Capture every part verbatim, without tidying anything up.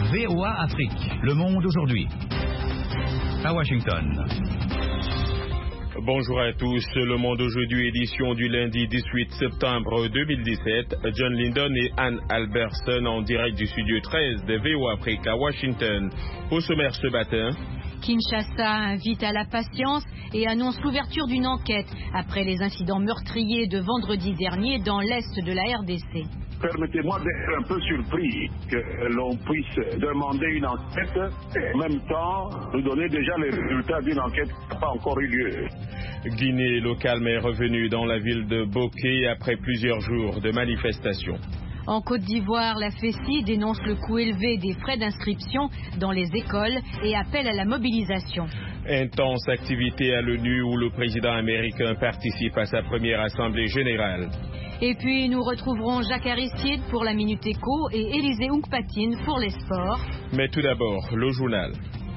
V O A Afrique, le monde aujourd'hui. À Washington. Bonjour à tous, Le Monde aujourd'hui, édition du lundi dix-huit septembre deux mille dix-sept. John Lindon et Anne Albertson en direct du studio treize de V O A Afrique à Washington. Au sommaire ce matin, Kinshasa invite à la patience et annonce l'ouverture d'une enquête après les incidents meurtriers de vendredi dernier dans l'est de la R D C. Permettez-moi d'être un peu surpris que l'on puisse demander une enquête et en même temps nous donner déjà les résultats d'une enquête qui n'a pas encore eu lieu. Guinée, le calme est revenu dans la ville de Bokeh après plusieurs jours de manifestations. En Côte d'Ivoire, la F E C I dénonce le coût élevé des frais d'inscription dans les écoles et appelle à la mobilisation. Intense activité à l'ONU où le président américain participe à sa première assemblée générale. Et puis nous retrouverons Jacques Aristide pour la Minute Éco et Élisée Oungpatine pour les sports. Mais tout d'abord, le journal.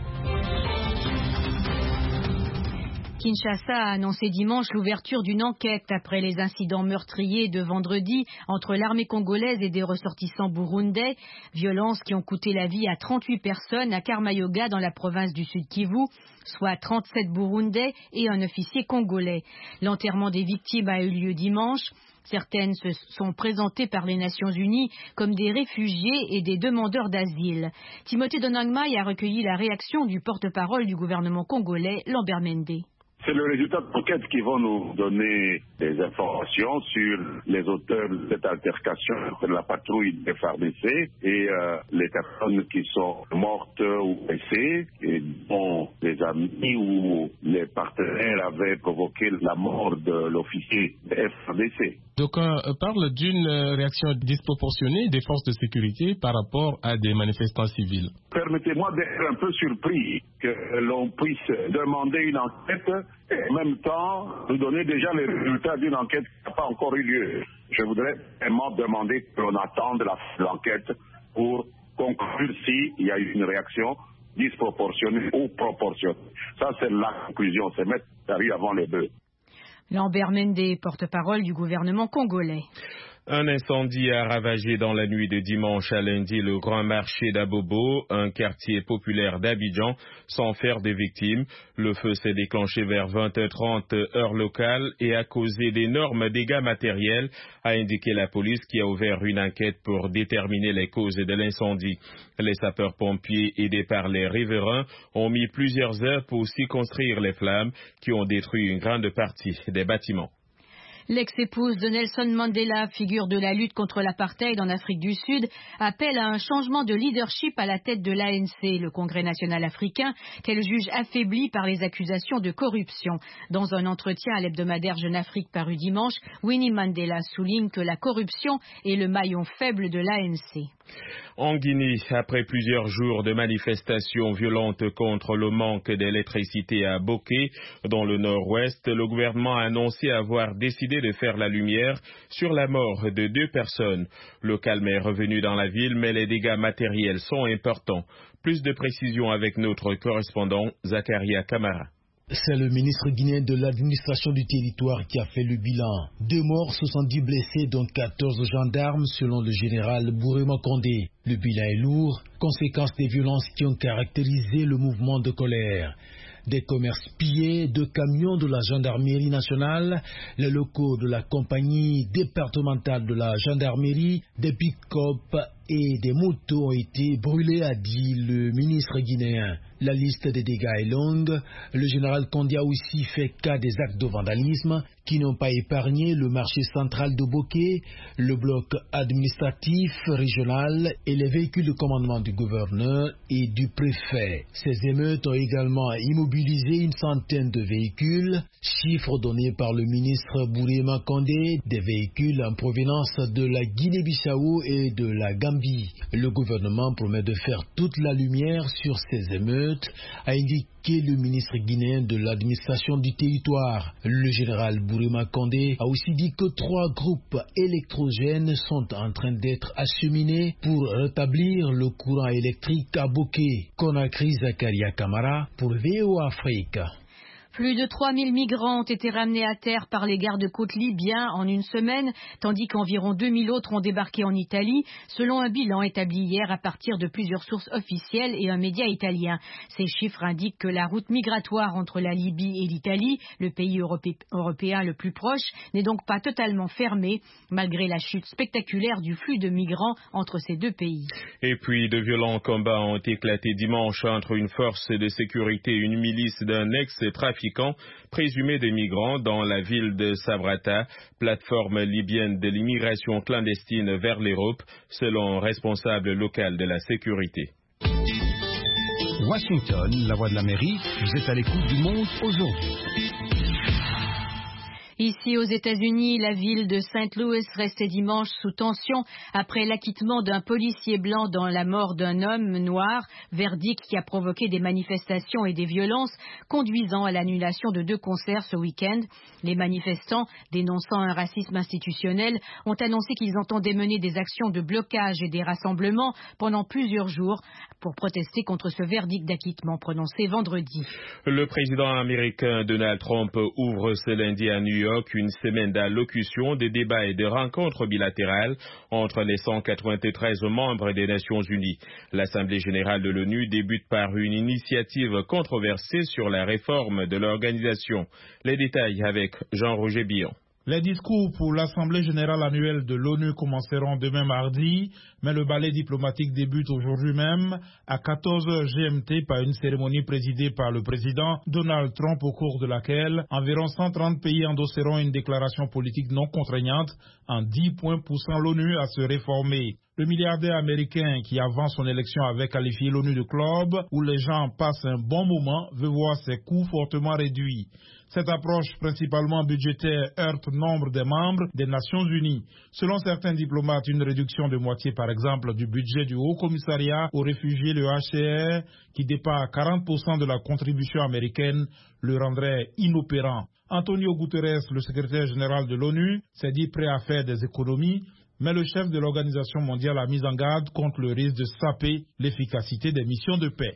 Kinshasa a annoncé dimanche l'ouverture d'une enquête après les incidents meurtriers de vendredi entre l'armée congolaise et des ressortissants burundais, violences qui ont coûté la vie à trente-huit personnes à Karmayoga dans la province du Sud Kivu, soit trente-sept Burundais et un officier congolais. L'enterrement des victimes a eu lieu dimanche. Certaines se sont présentées par les Nations Unies comme des réfugiés et des demandeurs d'asile. Timothée Donangmai a recueilli la réaction du porte-parole du gouvernement congolais, Lambert Mende. C'est le résultat de l'enquête qui va nous donner des informations sur les auteurs de cette altercation entre la patrouille des F A R D C et euh, les personnes qui sont mortes ou blessées et dont les amis ou les partenaires avaient provoqué la mort de l'officier des F A R D C. D'aucuns parlent d'une réaction disproportionnée des forces de sécurité par rapport à des manifestants civils. Permettez-moi d'être un peu surpris que l'on puisse demander une enquête et en même temps nous donner déjà les résultats d'une enquête qui n'a pas encore eu lieu. Je voudrais vraiment demander qu'on attende la fin de l'enquête pour conclure s'il y a eu une réaction disproportionnée ou proportionnée. Ça, c'est la conclusion, c'est mettre la rue avant les bœufs. Lambert Mende, porte-parole du gouvernement congolais. Un incendie a ravagé dans la nuit de dimanche à lundi le grand marché d'Abobo, un quartier populaire d'Abidjan, sans faire de victimes. Le feu s'est déclenché vers vingt heures trente heure locale et a causé d'énormes dégâts matériels, a indiqué la police qui a ouvert une enquête pour déterminer les causes de l'incendie. Les sapeurs-pompiers aidés par les riverains ont mis plusieurs heures pour circonscrire les flammes qui ont détruit une grande partie des bâtiments. L'ex-épouse de Nelson Mandela, figure de la lutte contre l'apartheid en Afrique du Sud, appelle à un changement de leadership à la tête de l'A N C, le Congrès national africain, qu'elle juge affaibli par les accusations de corruption. Dans un entretien à l'hebdomadaire Jeune Afrique paru dimanche, Winnie Mandela souligne que la corruption est le maillon faible de l'A N C. En Guinée, après plusieurs jours de manifestations violentes contre le manque d'électricité à Bokeh, dans le nord-ouest, le gouvernement a annoncé avoir décidé de faire la lumière sur la mort de deux personnes. Le calme est revenu dans la ville, mais les dégâts matériels sont importants. Plus de précisions avec notre correspondant Zakaria Kamara. C'est le ministre guinéen de l'administration du territoire qui a fait le bilan. Deux morts, soixante-dix blessés, dont quatorze gendarmes, selon le général Bourema Condé. Le bilan est lourd, conséquence des violences qui ont caractérisé le mouvement de colère. Des commerces pillés, deux camions de la gendarmerie nationale, les locaux de la compagnie départementale de la gendarmerie, des pick-up et des motos ont été brûlés, a dit le ministre guinéen. La liste des dégâts est longue. Le général Condé a aussi fait cas des actes de vandalisme qui n'ont pas épargné le marché central de Bokeh, le bloc administratif régional et les véhicules de commandement du gouverneur et du préfet. Ces émeutes ont également immobilisé une centaine de véhicules, chiffre donné par le ministre Bourema Condé, des véhicules en provenance de la Guinée-Bissau et de la Gambie. Le gouvernement promet de faire toute la lumière sur ces émeutes, a indiqué le ministre guinéen de l'administration du territoire. Le général Bourema Condé a aussi dit que trois groupes électrogènes sont en train d'être acheminés pour rétablir le courant électrique à Bokeh. Conakry, Zakaria Kamara pour V O A Afrique. Plus de trois mille migrants ont été ramenés à terre par les gardes-côtes libyens en une semaine, tandis qu'environ deux mille autres ont débarqué en Italie, selon un bilan établi hier à partir de plusieurs sources officielles et un média italien. Ces chiffres indiquent que la route migratoire entre la Libye et l'Italie, le pays europé- européen le plus proche, n'est donc pas totalement fermée, malgré la chute spectaculaire du flux de migrants entre ces deux pays. Et puis, de violents combats ont éclaté dimanche entre une force de sécurité et une milice d'un ex-trafiquant présumé des migrants dans la ville de Sabrata, plateforme libyenne de l'immigration clandestine vers l'Europe, selon un responsable local de la sécurité. Washington, la voix de l'Amérique, vous êtes à l'écoute du monde aujourd'hui. Ici aux États-Unis, la ville de Saint Louis restait dimanche sous tension après l'acquittement d'un policier blanc dans la mort d'un homme noir, verdict qui a provoqué des manifestations et des violences, conduisant à l'annulation de deux concerts ce week-end. Les manifestants, dénonçant un racisme institutionnel, ont annoncé qu'ils entendaient mener des actions de blocage et des rassemblements pendant plusieurs jours pour protester contre ce verdict d'acquittement prononcé vendredi. Le président américain Donald Trump ouvre ce lundi à New York une semaine d'allocution, de débats et de rencontres bilatérales entre les cent quatre-vingt-treize membres des Nations Unies. L'Assemblée générale de l'ONU débute par une initiative controversée sur la réforme de l'organisation. Les détails avec Jean-Roger Billon. Les discours pour l'Assemblée générale annuelle de l'ONU commenceront demain mardi, mais le ballet diplomatique débute aujourd'hui même à quatorze heures G M T par une cérémonie présidée par le président Donald Trump, au cours de laquelle environ cent trente pays endosseront une déclaration politique non contraignante en dix points poussant l'ONU à se réformer. Le milliardaire américain qui, avant son élection, avait qualifié l'ONU de club où les gens passent un bon moment, veut voir ses coûts fortement réduits. Cette approche principalement budgétaire heurte nombre des membres des Nations Unies. Selon certains diplomates, une réduction de moitié, par exemple, du budget du Haut Commissariat aux réfugiés, le H C R, qui dépasse quarante pour cent de la contribution américaine, le rendrait inopérant. Antonio Guterres, le secrétaire général de l'ONU, s'est dit prêt à faire des économies, mais le chef de l'Organisation mondiale a mis en garde contre le risque de saper l'efficacité des missions de paix.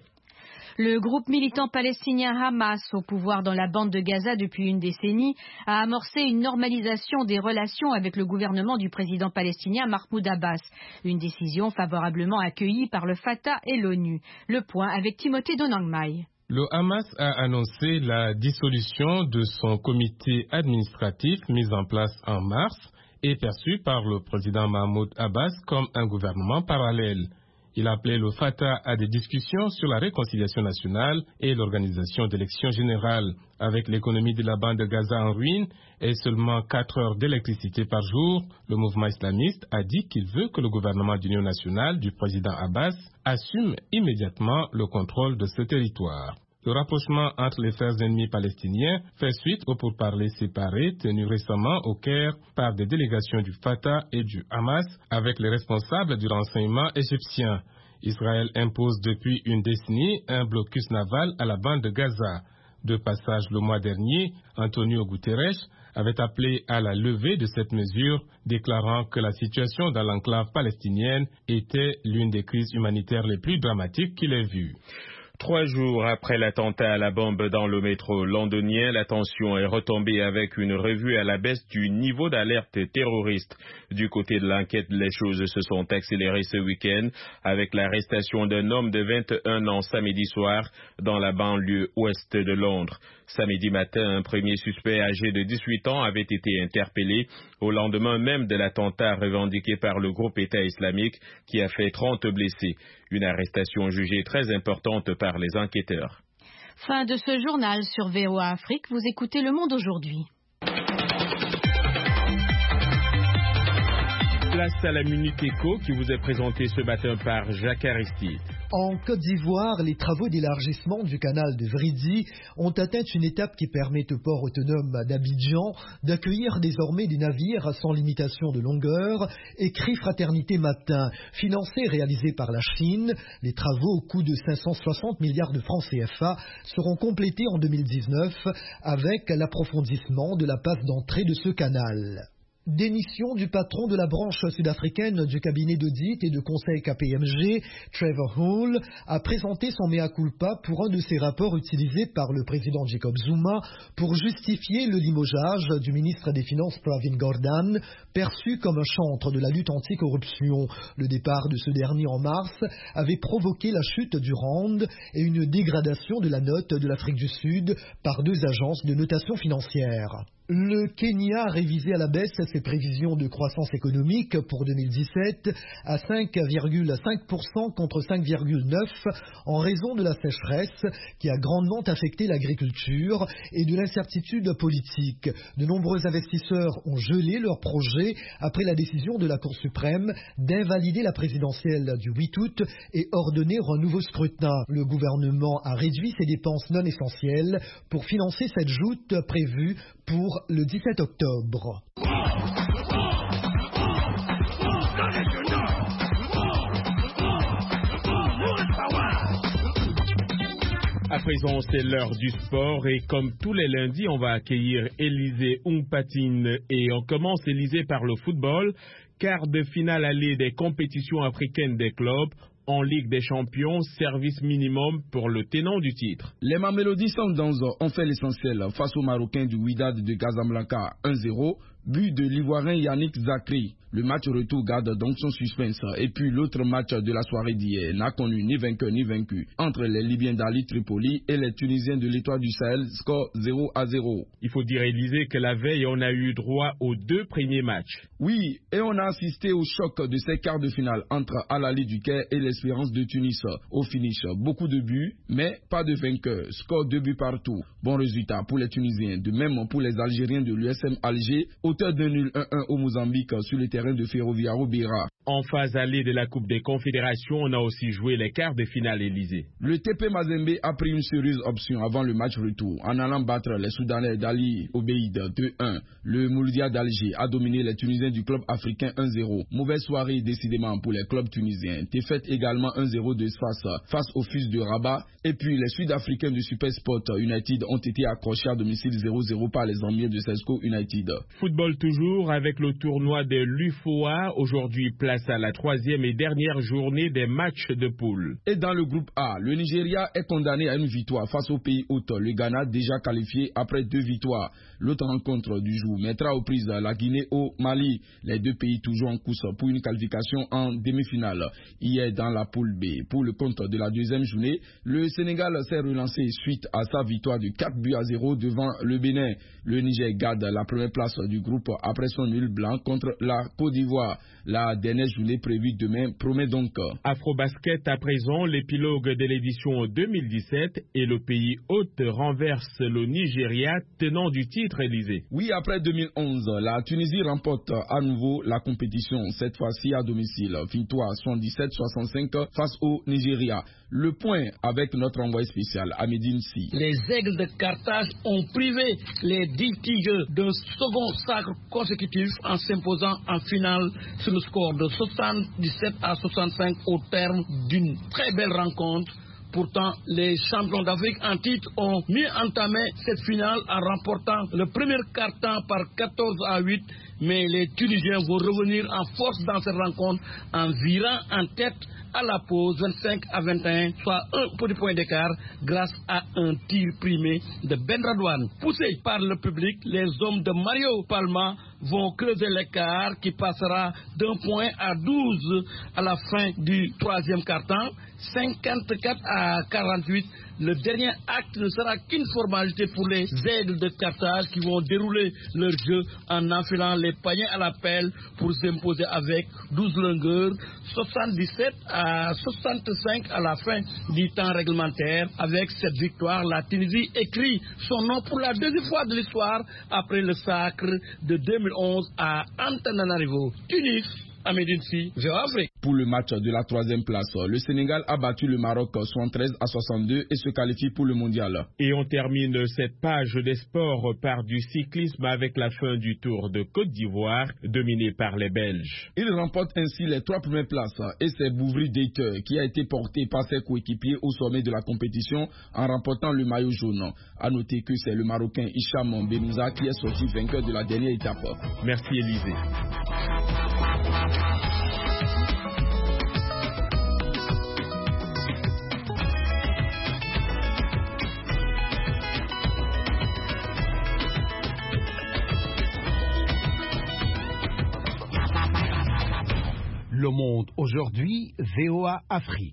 Le groupe militant palestinien Hamas, au pouvoir dans la bande de Gaza depuis une décennie, a amorcé une normalisation des relations avec le gouvernement du président palestinien Mahmoud Abbas. Une décision favorablement accueillie par le Fatah et l'ONU. Le point avec Timothée Donangmai. Le Hamas a annoncé la dissolution de son comité administratif mis en place en mars et perçu par le président Mahmoud Abbas comme un gouvernement parallèle. Il a appelé le Fatah à des discussions sur la réconciliation nationale et l'organisation d'élections générales. Avec l'économie de la bande de Gaza en ruine et seulement quatre heures d'électricité par jour, le mouvement islamiste a dit qu'il veut que le gouvernement d'union nationale du président Abbas assume immédiatement le contrôle de ce territoire. Le rapprochement entre les frères ennemis palestiniens fait suite aux pourparlers séparés tenus récemment au Caire par des délégations du Fatah et du Hamas avec les responsables du renseignement égyptien. Israël impose depuis une décennie un blocus naval à la bande de Gaza. De passage le mois dernier, Antonio Guterres avait appelé à la levée de cette mesure, déclarant que la situation dans l'enclave palestinienne était l'une des crises humanitaires les plus dramatiques qu'il ait vues. Trois jours après l'attentat à la bombe dans le métro londonien, la tension est retombée avec une revue à la baisse du niveau d'alerte terroriste. Du côté de l'enquête, les choses se sont accélérées ce week-end avec l'arrestation d'un homme de vingt et un ans samedi soir dans la banlieue ouest de Londres. Samedi matin, un premier suspect âgé de dix-huit ans avait été interpellé au lendemain même de l'attentat revendiqué par le groupe État islamique qui a fait trente blessés. Une arrestation jugée très importante par les enquêteurs. Fin de ce journal sur V O A Afrique. Vous écoutez Le Monde aujourd'hui. Place à la Minute Éco qui vous est présentée ce matin par Jacques Aristide. En Côte d'Ivoire, les travaux d'élargissement du canal de Vridi ont atteint une étape qui permet au port autonome d'Abidjan d'accueillir désormais des navires sans limitation de longueur, écrit Fraternité Matin. Financés et réalisés par la Chine, les travaux au coût de cinq cent soixante milliards de francs C F A seront complétés en deux mille dix-neuf avec l'approfondissement de la passe d'entrée de ce canal. Démission du patron de la branche sud-africaine du cabinet d'audit et de conseil K P M G, Trevor Hall, a présenté son mea culpa pour un de ses rapports utilisés par le président Jacob Zuma pour justifier le limogeage du ministre des Finances Pravin Gordhan, perçu comme un chantre de la lutte anticorruption. Le départ de ce dernier en mars avait provoqué la chute du rand et une dégradation de la note de l'Afrique du Sud par deux agences de notation financière. Le Kenya a révisé à la baisse ses prévisions de croissance économique pour deux mille dix-sept à cinq virgule cinq pour cent contre cinq virgule neuf pour cent en raison de la sécheresse qui a grandement affecté l'agriculture et de l'incertitude politique. De nombreux investisseurs ont gelé leurs projets après la décision de la Cour suprême d'invalider la présidentielle du huit août et ordonner un nouveau scrutin. Le gouvernement a réduit ses dépenses non essentielles pour financer cette joute prévue pour le dix-sept octobre. À présent, c'est l'heure du sport et comme tous les lundis, on va accueillir Élisée Umpatine et on commence, Élisée, par le football. Quart de finale aller des compétitions africaines des clubs. En Ligue des Champions, service minimum pour le tenant du titre. Les Mamelody Sundowns ont fait l'essentiel face aux Marocains du Wydad de Casablanca un zéro, but de l'Ivoirien Yannick Zakri. Le match retour garde donc son suspense. Et puis l'autre match de la soirée d'hier n'a connu ni vainqueur ni vaincu entre les Libyens d'Ali Tripoli et les Tunisiens de l'Étoile du Sahel, score zéro à zéro. Il faut dire, Élisée, que la veille, on a eu droit aux deux premiers matchs. Oui, et on a assisté au choc de ces quarts de finale entre Al Ahly du Caire et l'Espérance de Tunis. Au finish, beaucoup de buts, mais pas de vainqueur. Score deux buts partout. Bon résultat pour les Tunisiens, de même pour les Algériens de l'U S M Alger, auteur d'un nul un un au Mozambique sur les terrains de Ferroviario Beira. En phase allée de la Coupe des Confédérations, on a aussi joué les quarts de finale, Élysée. Le T P Mazembe a pris une sérieuse option avant le match retour en allant battre les Soudanais d'Ali Obeid deux un. Le Mouloudia d'Alger a dominé les Tunisiens du club africain un zéro. Mauvaise soirée décidément pour les clubs tunisiens. Défaite également un zéro de Sfax face au Fils de Rabat. Et puis les Sud-Africains du Supersport United ont été accrochés à domicile zéro zéro par les Zambiens de Sesco United. Football toujours avec le tournoi de l'U F O A. Aujourd'hui, place à la troisième et dernière journée des matchs de poule. Et dans le groupe A, le Nigeria est condamné à une victoire face au pays hôte. Le Ghana déjà qualifié après deux victoires. L'autre rencontre du jour mettra aux prises la Guinée au Mali. Les deux pays toujours en course pour une qualification en demi-finale. Hier dans la poule B, pour le compte de la deuxième journée, le Sénégal s'est relancé suite à sa victoire de quatre buts à zéro devant le Bénin. Le Niger garde la première place du groupe après son nul blanc contre la Côte d'Ivoire. La dernière journée prévue demain promet donc. Afrobasket à présent, l'épilogue de l'édition deux mille dix-sept et le pays hôte renverse le Nigeria tenant du titre, Élysée. Oui, après deux mille onze, la Tunisie remporte à nouveau la compétition, cette fois-ci à domicile. Victoire soixante-dix-sept soixante-cinq face au Nigeria. Le point avec notre envoyé spécial, Amédine Si. Les Aigles de Carthage ont privé les dix Tigres d'un second sacre consécutif en s'imposant en finale sur le score de soixante-dix-sept à soixante-cinq au terme d'une très belle rencontre. Pourtant, les champions d'Afrique en titre ont mieux entamé cette finale en remportant le premier quart-temps par quatorze à huit. Mais les Tunisiens vont revenir en force dans cette rencontre en virant en tête à la pause vingt-cinq à vingt et un, soit un petit point d'écart grâce à un tir primé de Ben Radouane. Poussés par le public, les hommes de Mario Palma vont creuser l'écart qui passera d'un point à douze à la fin du troisième quart-temps, cinquante-quatre à quarante-huit. Le dernier acte ne sera qu'une formalité pour les Aigles de Carthage qui vont dérouler leur jeu en enfilant les paniers à la pelle pour s'imposer avec douze longueurs, soixante-dix-sept à soixante-cinq à la fin du temps réglementaire. Avec cette victoire, la Tunisie écrit son nom pour la deuxième fois de l'histoire après le sacre de deux mille onze à Antananarivo. Tunis, à Médine-Si, V O A Afrique. Pour le match de la troisième place, le Sénégal a battu le Maroc soixante-treize à soixante-deux et se qualifie pour le mondial. Et on termine cette page des sports par du cyclisme avec la fin du Tour de Côte d'Ivoire, dominé par les Belges. Il remporte ainsi les trois premières places et c'est Bouvry Deiter qui a été porté par ses coéquipiers au sommet de la compétition en remportant le maillot jaune. A noter que c'est le Marocain Hicham Benouza qui est sorti vainqueur de la dernière étape. Merci Élisée. Le Monde aujourd'hui, V O A Afrique.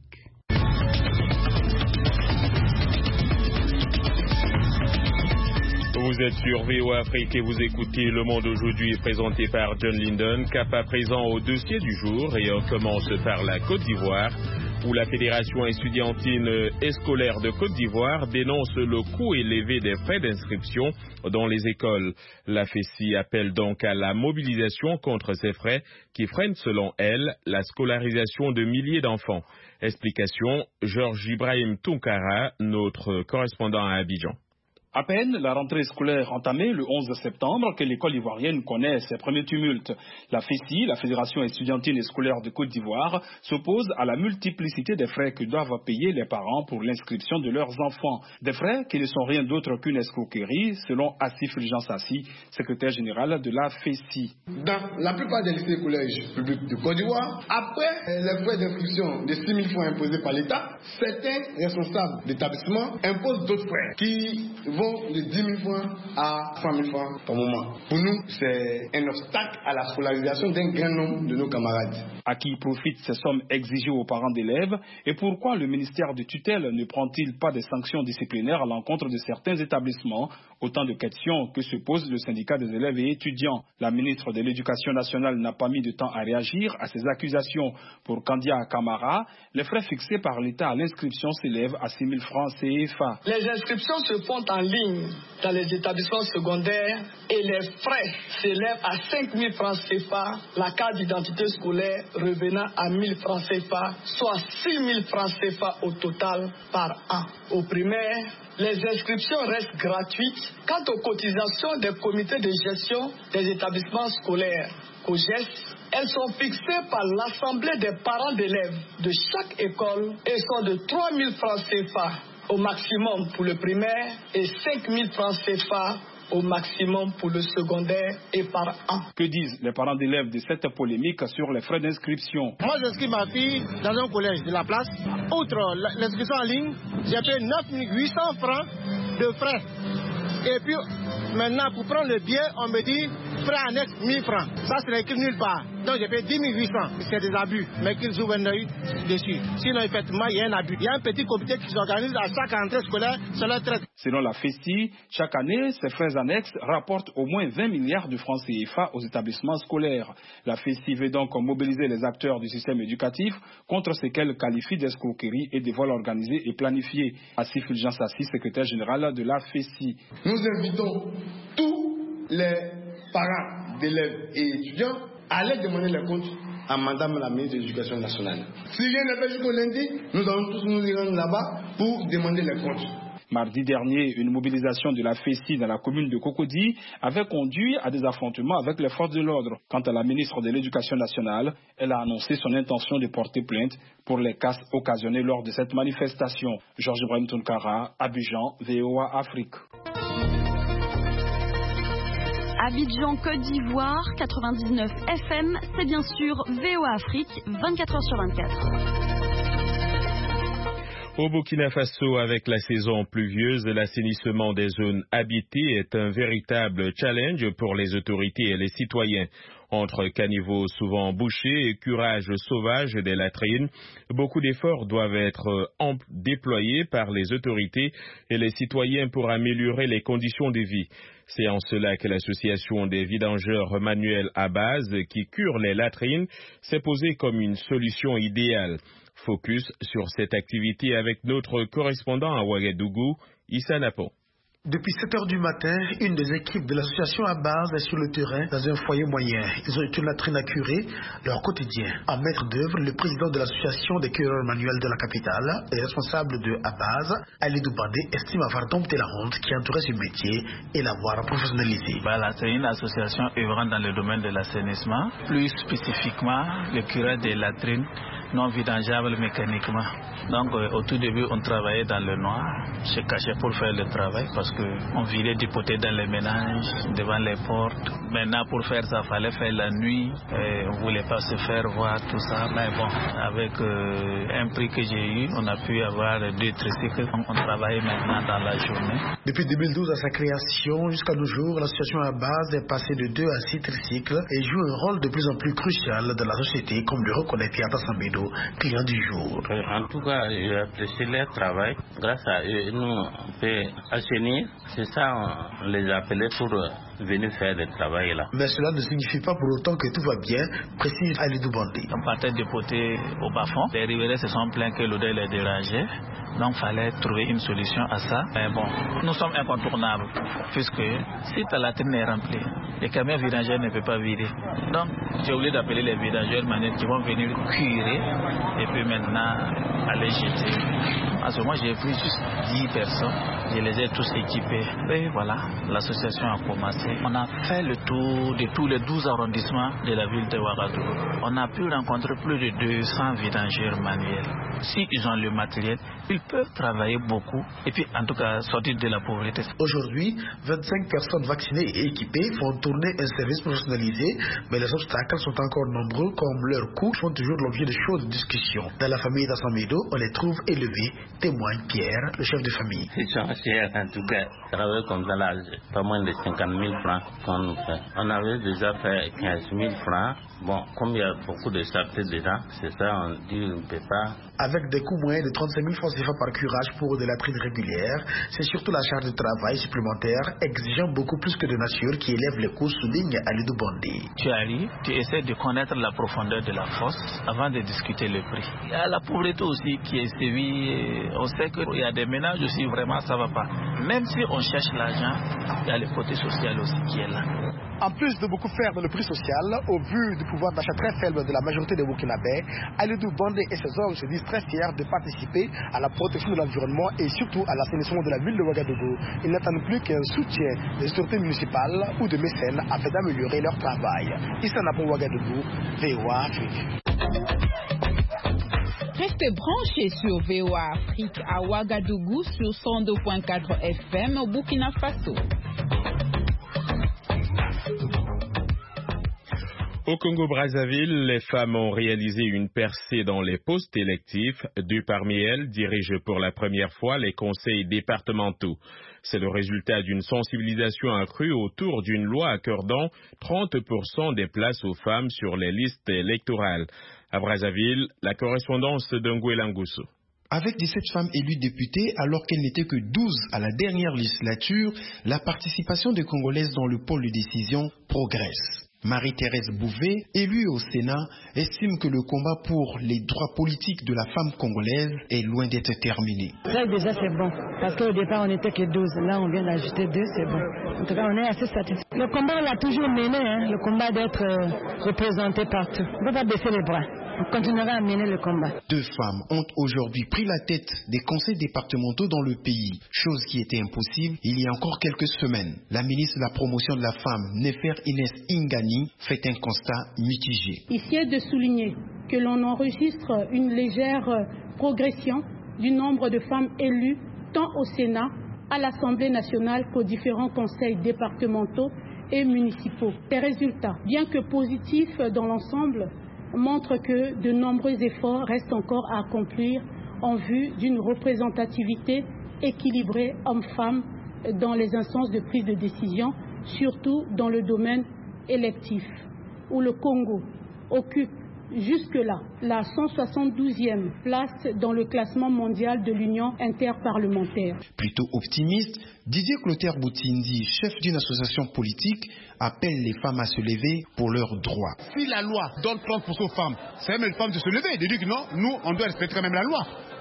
Vous êtes sur V O A Afrique et vous écoutez Le Monde aujourd'hui présenté par John Linden. Cap à présent au dossier du jour et on commence par la Côte d'Ivoire où la Fédération estudiantine et scolaire de Côte d'Ivoire dénonce le coût élevé des frais d'inscription dans les écoles. La FESI appelle donc à la mobilisation contre ces frais qui freinent selon elle la scolarisation de milliers d'enfants. Explication, Georges Ibrahim Tunkara, notre correspondant à Abidjan. À peine la rentrée scolaire entamée le onze septembre que l'école ivoirienne connaît ses premiers tumultes. La FESI, la Fédération estudiantine et scolaire de Côte d'Ivoire, s'oppose à la multiplicité des frais que doivent payer les parents pour l'inscription de leurs enfants. Des frais qui ne sont rien d'autre qu'une escroquerie, selon Assif Fulgence-Assi, secrétaire général de la FESI. Dans la plupart des lycées et collèges publics de Côte d'Ivoire, après les frais d'inscription de six mille francs imposés par l'État, certains responsables d'établissements imposent d'autres frais qui vont de dix mille francs à cent mille francs par moment. Pour nous, c'est un obstacle à la scolarisation d'un grand nombre de nos camarades. À qui profitent ces sommes exigées aux parents d'élèves et pourquoi le ministère de tutelle ne prend-il pas des sanctions disciplinaires à l'encontre de certains établissements? Autant de questions que se pose le syndicat des élèves et étudiants. La ministre de l'Éducation nationale n'a pas mis de temps à réagir à ces accusations. Pour Kandia Kamara, les frais fixés par l'État à l'inscription s'élèvent à six mille francs C F A. Les inscriptions se font en ligne dans les établissements secondaires et les frais s'élèvent à cinq mille francs C F A, la carte d'identité scolaire revenant à mille francs C F A, soit six mille francs C F A au total par an. Au primaire, les inscriptions restent gratuites. Quant aux cotisations des comités de gestion des établissements scolaires, COGES, elles sont fixées par l'Assemblée des parents d'élèves de chaque école et sont de trois mille francs C F A au maximum pour le primaire et cinq mille francs C F A au maximum pour le secondaire et par an. Que disent les parents d'élèves de cette polémique sur les frais d'inscription? Moi, j'inscris ma fille dans un collège de la place. Outre l'inscription en ligne, j'ai payé neuf mille huit cents francs de frais. Et puis, maintenant, pour prendre le billet, on me dit frais annexes mille francs. Ça, c'est écrit nulle part. Donc, j'ai payé dix mille huit cents. C'est des abus, mais qu'ils ouvrent un œil dessus. Sinon, effectivement, il y a un abus. Il y a un petit comité qui s'organise à chaque rentrée scolaire sur leur traite. Selon la FESI, chaque année, ces frais annexes rapportent au moins vingt milliards de francs C F A aux établissements scolaires. La FESI veut donc mobiliser les acteurs du système éducatif contre ce qu'elle qualifie d'escroquerie et de vol organisé et planifié. Assif Fulgence-Assi, secrétaire général de la FESI. Nous invitons tous les parents d'élèves et étudiants à aller demander les comptes à Madame la ministre de l'Éducation nationale. Si rien n'est fait jusqu'au lundi, nous allons tous nous y rendre là-bas pour demander les comptes. Mardi dernier, une mobilisation de la FESI dans la commune de Cocody avait conduit à des affrontements avec les forces de l'ordre. Quant à la ministre de l'Éducation nationale, elle a annoncé son intention de porter plainte pour les casses occasionnées lors de cette manifestation. Georges Ibrahim Tunkara, Abidjan, V O A Afrique. Abidjan, Côte d'Ivoire, quatre-vingt-dix-neuf F M, c'est bien sûr V O A Afrique, vingt-quatre heures sur vingt-quatre. Au Burkina Faso, avec la saison pluvieuse, l'assainissement des zones habitées est un véritable challenge pour les autorités et les citoyens. Entre caniveaux souvent bouchés et curage sauvage des latrines, beaucoup d'efforts doivent être déployés par les autorités et les citoyens pour améliorer les conditions de vie. C'est en cela que l'association des vidangeurs manuels à base qui curent les latrines s'est posée comme une solution idéale. Focus sur cette activité avec notre correspondant à Ouagadougou, Issa Napon. Depuis sept heures du matin, une des équipes de l'association Abaz est sur le terrain dans un foyer moyen. Ils ont une latrine à curer, leur quotidien. En maître d'œuvre, le président de l'association des cureurs manuels de la capitale et responsable de Abaz, Alidou Bandé, estime avoir dompté la honte qui entourait ce métier et l'avoir professionnalisé. Voilà, c'est une association œuvrant dans le domaine de l'assainissement, plus spécifiquement le curage des latrines non vidangeables mécaniquement. Donc euh, au tout début, on travaillait dans le noir, se cachait pour faire le travail parce qu'on virait du poté dans les ménages, devant les portes. Maintenant, pour faire ça, il fallait faire la nuit. Et on ne voulait pas se faire voir tout ça. Mais bon, avec euh, un prix que j'ai eu, on a pu avoir deux tricycles. On, on travaille maintenant dans la journée. Depuis deux mille douze, à sa création, jusqu'à nos jours, l'association Abaz est passée de deux à six tricycles et joue un rôle de plus en plus crucial dans la société, comme le reconnaît Pierre Tassambedo, client du jour. En tout cas, j'apprécie leur travail. Grâce à eux, nous, on peut assainir. C'est ça, on les appelait pour venir faire le travail là. Mais cela ne signifie pas pour autant que tout va bien, précise Alidou Bandé. On partait de poté au bas-fond. Les riverains se sont plaints que l'odeur les dérangeait. Donc il fallait trouver une solution à ça. Mais bon, nous sommes incontournables, puisque si ta latrine est remplie, les camions vidangeurs ne peuvent pas vider. Donc j'ai oublié d'appeler les vidangeurs manuels qui vont venir curer et puis maintenant aller jeter. À ce moment, j'ai pris juste dix personnes, je les ai tous équipés. Et voilà, l'association a commencé. On a fait le tour de tous les douze arrondissements de la ville de Ouagadougou. On a pu rencontrer plus de deux cents vidangeurs manuels. Si ils ont le matériel, ils peuvent travailler beaucoup et puis en tout cas sortir de la pauvreté. Aujourd'hui, vingt-cinq personnes vaccinées et équipées font tourner un service professionnalisé, mais les obstacles sont encore nombreux, comme leurs coûts font toujours l'objet de chaudes discussions. Dans la famille d'Assambedo, on les trouve élevés, témoigne Pierre, le chef de famille. Ils sont chers en tout cas. Travailler comme ça là, pas moins de cinquante mille francs qu'on nous fait. On avait déjà fait quinze mille francs. Bon, comme il y a beaucoup de charité dedans, c'est ça, on dit on ne peut pas. Avec des coûts moyens de trente-cinq mille francs C F A par curage pour des latrines régulières, c'est surtout la charge de travail supplémentaire exigeant beaucoup plus que de nature qui élève les coûts, souligne Alidou Bandé. Tu arrives, tu essaies de connaître la profondeur de la fosse avant de discuter le prix. Il y a la pauvreté aussi qui est sévie. On sait qu'il y a des ménages aussi, vraiment ça ne va pas. Même si on cherche l'argent, il y a le côté social aussi qui est là. En plus de beaucoup faire dans le prix social, au vu du pouvoir d'achat très faible de la majorité des Burkinabés, Alidou Bandé et ses hommes se disent très fiers de participer à la protection de l'environnement et surtout à l'assainissement de la ville de Ouagadougou. Ils n'attendent plus qu'un soutien des autorités municipales ou de mécènes afin d'améliorer leur travail. Issa Napon, Ouagadougou, V O A Afrique. Restez branchés sur V O A Afrique à Ouagadougou sur cent deux point quatre F M au Burkina Faso. Au Congo-Brazzaville, les femmes ont réalisé une percée dans les postes électifs. Deux parmi elles dirigent pour la première fois les conseils départementaux. C'est le résultat d'une sensibilisation accrue autour d'une loi accordant trente pour cent des places aux femmes sur les listes électorales. À Brazzaville, la correspondance d'Ngoué Langousso. Avec dix-sept femmes élues députées, alors qu'elles n'étaient que douze à la dernière législature, la participation des Congolaises dans le pôle de décision progresse. Marie-Thérèse Bouvet, élue au Sénat, estime que le combat pour les droits politiques de la femme congolaise est loin d'être terminé. Ça déjà c'est bon, parce qu'au départ on n'était que douze, là on vient d'ajouter deux, c'est bon. En tout cas on est assez satisfait. Le combat on l'a toujours mené, hein, le combat d'être euh, représenté partout. On ne va pas baisser les bras. On continuera à mener le combat. Deux femmes ont aujourd'hui pris la tête des conseils départementaux dans le pays, chose qui était impossible il y a encore quelques semaines. La ministre de la promotion de la femme, Nefer Inès Ingani, fait un constat mitigé. Ici est de souligner que l'on enregistre une légère progression du nombre de femmes élues tant au Sénat, à l'Assemblée nationale qu'aux différents conseils départementaux et municipaux. Les résultats, bien que positifs dans l'ensemble, montre que de nombreux efforts restent encore à accomplir en vue d'une représentativité équilibrée hommes-femmes dans les instances de prise de décision, surtout dans le domaine électif, où le Congo occupe jusque-là la cent soixante-douzième place dans le classement mondial de l'Union interparlementaire. Plutôt optimiste, Didier Clotaire Boutindi, chef d'une association politique, appelle les femmes à se lever pour leurs droits. Si la loi donne trente pour cent aux femmes, c'est même les femmes de se lever, de dire que non, nous, on doit respecter quand même la loi.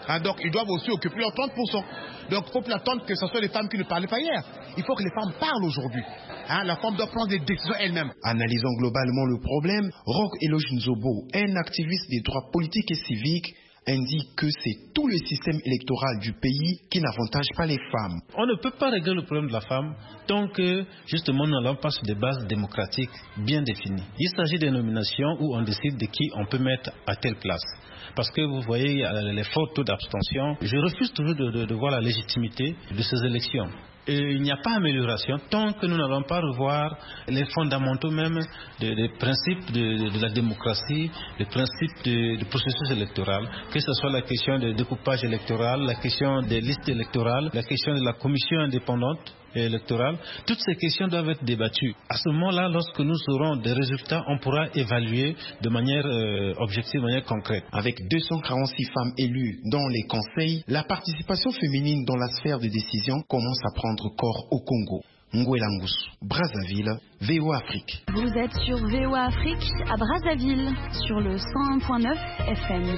Hein, donc ils doivent aussi occuper leurs trente pour cent. Donc il ne faut plus attendre que ce soit les femmes qui ne parlaient pas hier. Il faut que les femmes parlent aujourd'hui. Hein, la femme doit prendre des décisions elle-même. Analysant globalement le problème, Roch Eloge Nzobo, un activiste des droits politiques et civiques, indique que c'est tout le système électoral du pays qui n'avantage pas les femmes. On ne peut pas régler le problème de la femme tant que justement nous n'allons pas sur des bases démocratiques bien définies. Il s'agit des nominations où on décide de qui on peut mettre à telle place. Parce que vous voyez les forts taux d'abstention, je refuse toujours de, de, de voir la légitimité de ces élections. Et il n'y a pas amélioration tant que nous n'allons pas revoir les fondamentaux même des, des principes de, de, de la démocratie, les principes du processus électoral, que ce soit la question du découpage électoral, la question des listes électorales, la question de la commission indépendante électorale. Toutes ces questions doivent être débattues. À ce moment-là, lorsque nous aurons des résultats, on pourra évaluer de manière euh, objective, de manière concrète. Avec deux cent quarante-six femmes élues dans les conseils, la participation féminine dans la sphère de décision commence à prendre corps au Congo. Ngouelangus, Brazzaville, V O A Afrique. Vous êtes sur V O A Afrique à Brazzaville, sur le cent un virgule neuf F M.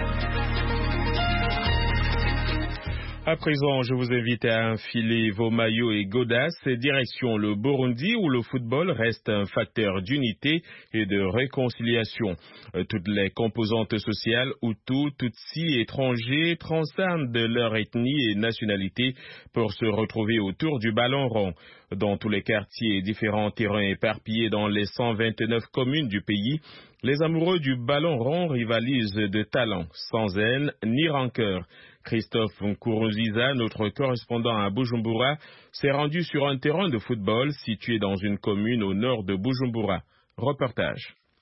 À présent, je vous invite à enfiler vos maillots et godasses, direction le Burundi où le football reste un facteur d'unité et de réconciliation. Toutes les composantes sociales, Hutus, Tutsis, étrangers, transcendent de leur ethnie et nationalité pour se retrouver autour du ballon rond. Dans tous les quartiers et différents terrains éparpillés dans les cent vingt-neuf communes du pays, les amoureux du ballon rond rivalisent de talent, sans haine ni rancœur. Christophe Nkurunziza, notre correspondant à Bujumbura, s'est rendu sur un terrain de football situé dans une commune au nord de Bujumbura. Reportage.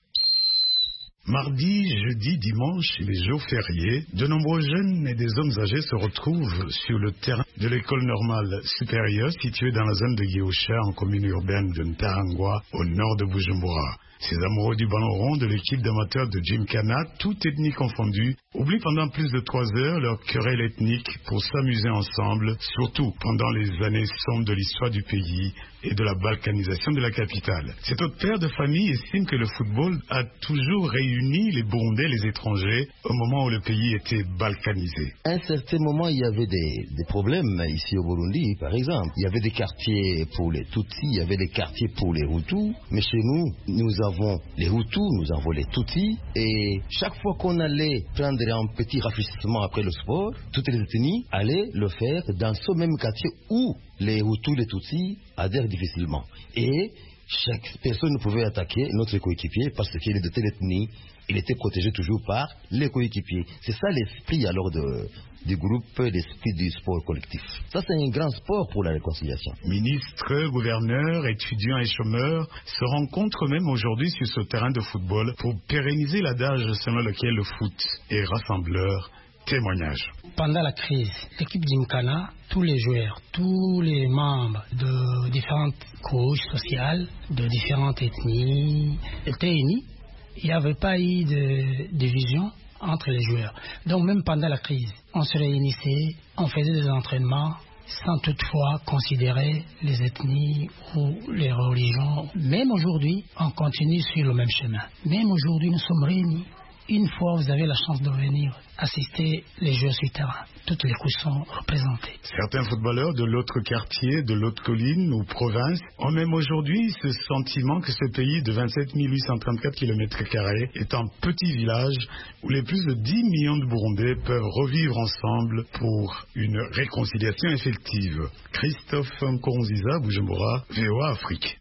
Mardi, jeudi, dimanche et les jours fériés, de nombreux jeunes et des hommes âgés se retrouvent sur le terrain de l'école normale supérieure située dans la zone de Guiosha en commune urbaine de Ntarangwa au nord de Bujumbura. Ces amoureux du ballon rond de l'équipe d'amateurs de Gymkhana, toutes ethnies confondues, oublient pendant plus de trois heures leur querelle ethnique pour s'amuser ensemble, surtout pendant les années sombres de l'histoire du pays et de la balkanisation de la capitale. Cet autre père de famille estime que le football a toujours réuni les Burundais et les étrangers au moment où le pays était balkanisé. À un certain moment, il y avait des, des problèmes ici au Burundi, par exemple. Il y avait des quartiers pour les Tutsis, il y avait des quartiers pour les Hutus, mais chez nous, nous avons les Hutus, nous avons les Tutsis, et chaque fois qu'on allait prendre un petit rafraîchissement après le sport, toutes les ethnies allaient le faire dans ce même quartier où les Hutus, les Tutsis adhèrent difficilement. Et chaque personne ne pouvait attaquer notre coéquipier parce qu'il est de telle ethnie, il était protégé toujours par les coéquipiers. C'est ça l'esprit alors de, du groupe, l'esprit du sport collectif. Ça, c'est un grand sport pour la réconciliation. Ministres, gouverneurs, étudiants et chômeurs se rencontrent même aujourd'hui sur ce terrain de football pour pérenniser l'adage selon lequel le foot est rassembleur. Témoignage. Pendant la crise, l'équipe Gymkhana, tous les joueurs, tous les membres de différentes couches sociales, de différentes ethnies, étaient unis. Il n'y avait pas eu de division entre les joueurs. Donc même pendant la crise, on se réunissait, on faisait des entraînements sans toutefois considérer les ethnies ou les religions. Même aujourd'hui, on continue sur le même chemin. Même aujourd'hui, nous sommes réunis. Une fois vous avez la chance de venir assister les jeux sur terrain, toutes les couches sont représentées. Certains footballeurs de l'autre quartier, de l'autre colline ou province ont même aujourd'hui ce sentiment que ce pays de vingt-sept mille huit cent trente-quatre kilomètres carrés est un petit village où les plus de dix millions de Burundais peuvent revivre ensemble pour une réconciliation effective. Christophe Nkurunziza, Bujumbura, V O A Afrique.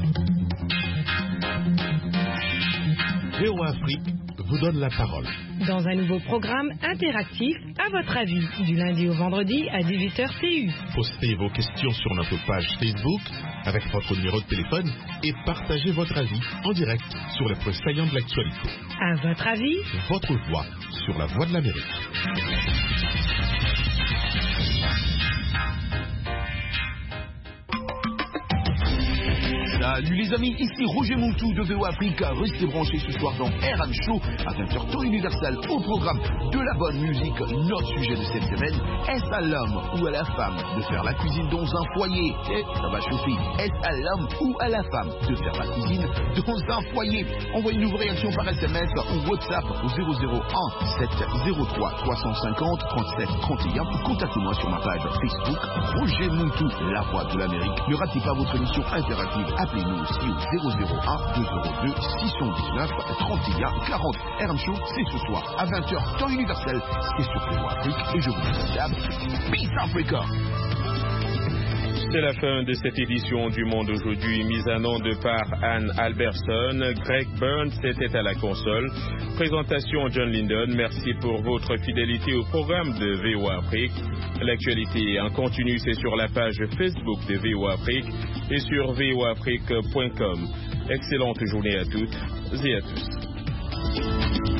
V O A Afrique vous donne la parole. Dans un nouveau programme interactif, à votre avis, du lundi au vendredi à dix-huit heures T U. Postez vos questions sur notre page Facebook avec votre numéro de téléphone et partagez votre avis en direct sur les points saillants de l'actualité. À votre avis, votre voix sur la Voix de l'Amérique. Salut les amis, ici Roger Montou de V O Afrique. Restez branchés ce soir dans R M Show à vingt heures temps universel au programme de la bonne musique. Notre sujet de cette semaine, est-ce à l'homme ou à la femme de faire la cuisine dans un foyer? Et ça va chauffer. Est-ce à l'homme ou à la femme de faire la cuisine dans un foyer? Envoyez-nous vos réactions par S M S ou WhatsApp au zéro zéro un sept zéro trois trois cent cinquante trente-sept trente et un. Contactez-moi sur ma page Facebook Roger Montou, la voix de l'Amérique. Ne ratez pas votre émission interactive. Appelez-nous aussi au zéro zéro un deux zéro deux six cent dix-neuf trente et un quarante. R M Show, c'est ce soir à vingt heures temps universel. C'est sur V O Afrique et je vous dis Peace Africa. C'est la fin de cette édition du Monde aujourd'hui, mise en onde par Anne Alberson. Greg Burns était à la console. Présentation John Linden. Merci pour votre fidélité au programme de V O Afrique. L'actualité en continu, c'est sur la page Facebook de V O Afrique et sur v o afrique point com. Excellente journée à toutes et à tous.